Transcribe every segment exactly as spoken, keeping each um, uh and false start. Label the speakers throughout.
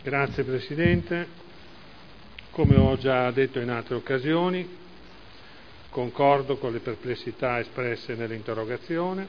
Speaker 1: Grazie Presidente. Come ho già detto in altre occasioni, concordo con le perplessità espresse nell'interrogazione.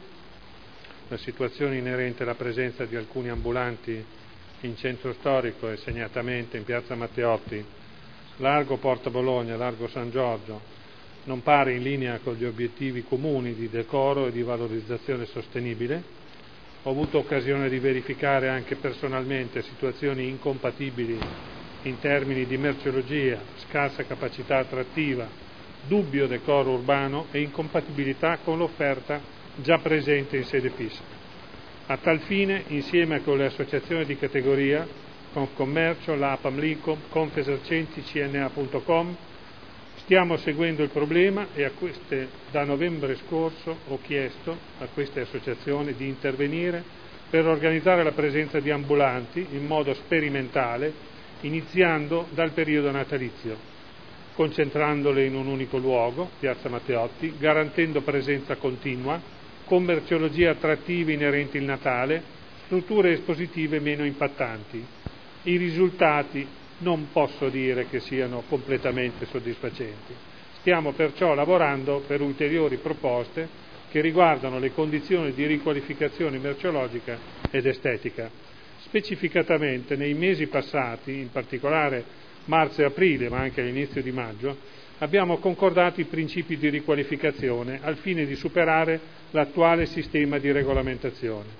Speaker 1: La situazione inerente alla presenza di alcuni ambulanti in centro storico e segnatamente in piazza Matteotti, largo Porta Bologna, largo San Giorgio, non pare in linea con gli obiettivi comuni di decoro e di valorizzazione sostenibile. Ho avuto occasione di verificare anche personalmente situazioni incompatibili in termini di merceologia, scarsa capacità attrattiva, dubbio decoro urbano e incompatibilità con l'offerta già presente in sede fissa. A tal fine, insieme con le associazioni di categoria, Confcommercio, l'APAM Licom, Confesercenti, C N A punto com, stiamo seguendo il problema e a queste, da novembre scorso ho chiesto a queste associazioni di intervenire per organizzare la presenza di ambulanti in modo sperimentale, iniziando dal periodo natalizio, concentrandole in un unico luogo, piazza Matteotti, garantendo presenza continua, con merceologie attrattive inerenti il Natale, strutture espositive meno impattanti. I risultati non posso dire che siano completamente soddisfacenti. Stiamo perciò lavorando per ulteriori proposte che riguardano le condizioni di riqualificazione merceologica ed estetica. Specificatamente nei mesi passati, in particolare marzo e aprile, ma anche all'inizio di maggio, abbiamo concordato i principi di riqualificazione al fine di superare l'attuale sistema di regolamentazione.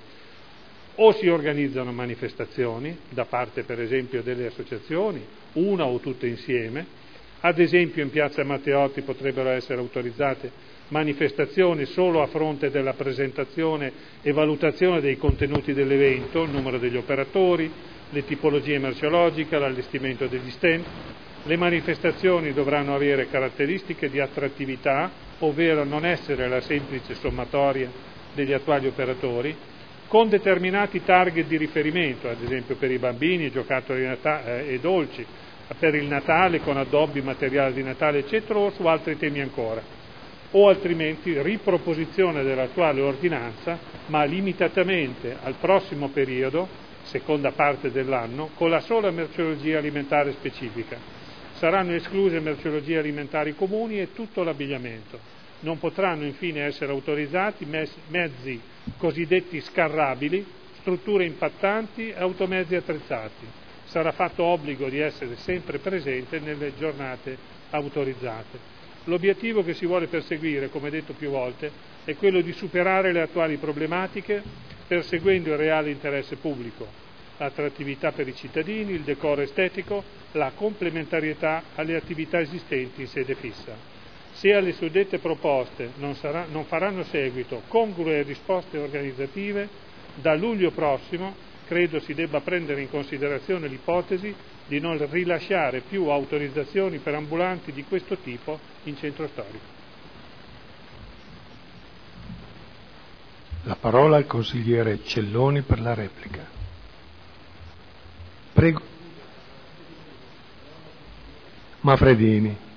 Speaker 1: O si organizzano manifestazioni da parte per esempio delle associazioni, una o tutte insieme, ad esempio in piazza Matteotti potrebbero essere autorizzate manifestazioni solo a fronte della presentazione e valutazione dei contenuti dell'evento, il numero degli operatori, le tipologie merceologiche, l'allestimento degli stand. Le manifestazioni dovranno avere caratteristiche di attrattività, ovvero non essere la semplice sommatoria degli attuali operatori, con determinati target di riferimento, ad esempio per i bambini, giocattoli Natale, e dolci, per il Natale con addobbi, materiale di Natale, eccetera, o su altri temi ancora, o altrimenti riproposizione dell'attuale ordinanza, ma limitatamente al prossimo periodo, seconda parte dell'anno, con la sola merceologia alimentare specifica. Saranno escluse merceologie alimentari comuni e tutto l'abbigliamento. Non potranno infine essere autorizzati mezzi cosiddetti scarrabili, strutture impattanti e automezzi attrezzati. Sarà fatto obbligo di essere sempre presente nelle giornate autorizzate. L'obiettivo che si vuole perseguire, come detto più volte, è quello di superare le attuali problematiche perseguendo il reale interesse pubblico, l'attrattività per i cittadini, il decoro estetico, la complementarietà alle attività esistenti in sede fissa. Se alle suddette proposte non, sarà, non faranno seguito congrue risposte organizzative, da luglio prossimo credo si debba prendere in considerazione l'ipotesi di non rilasciare più autorizzazioni per ambulanti di questo tipo in centro storico.
Speaker 2: La parola al consigliere Celloni per la replica. Prego. Manfredini.